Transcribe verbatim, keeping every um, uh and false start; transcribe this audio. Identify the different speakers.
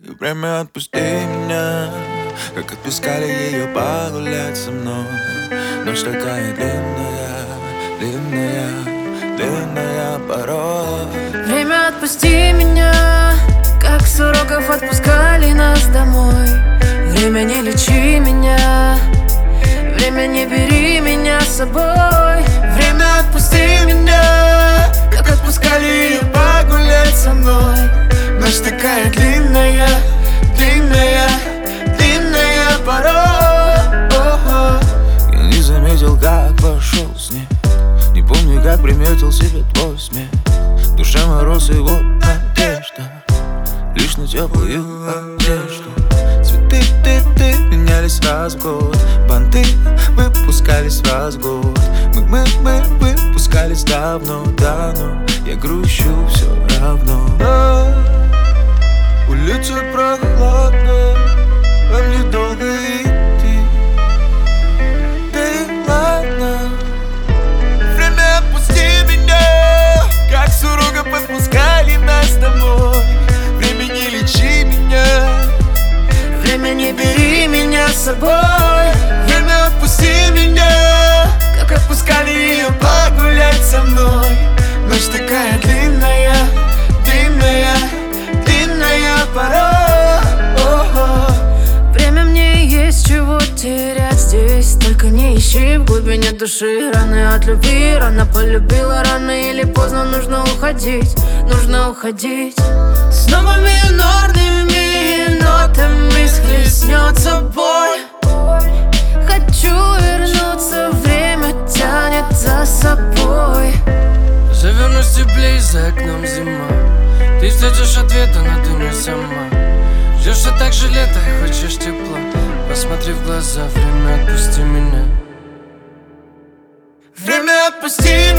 Speaker 1: И время отпусти меня, как отпускали ее погулять со мной. Ночь такая длинная, длинная, длинная порой.
Speaker 2: Время отпусти меня, как с уроков отпускали нас домой. Время не лечи меня, время не бери меня с собой.
Speaker 1: Время отпусти меня, как отпускали ее погулять со мной. Ночь такая длинная, длинная, длинная порой. Я не заметил, как вошел снег, не помню, как приметил себе твой смех. В душе мороз и вот надежда, лишь на теплую одежду. Цветы, ты, ты менялись раз в год, банты выпускались раз в год. Мы, мы, мы выпускались давно, давно. Я грущу все равно. Улица прохладная, а мне долго идти. Да и ладно. Время отпусти меня, как с уроков отпускали нас домой. Время не лечи меня,
Speaker 2: время не бери меня с собой.
Speaker 1: Время отпусти меня, как отпускали ее погулять со мной. Ночь такая длинная, длинная, длинная порой.
Speaker 2: Время мне есть чего терять здесь. Только не ищи в глубине души раны от любви. Рано полюбила, рано или поздно нужно уходить, нужно уходить. Снова минорными нотами схлестнется боль. Хочу вернуться, время тянет за собой.
Speaker 3: Завернусь теплей, за окном зима. Ты ждешь ответа, но ты не сама. Ждешь все так же лето и хочешь тепла. Посмотри в глаза, время отпусти меня.
Speaker 1: Время отпусти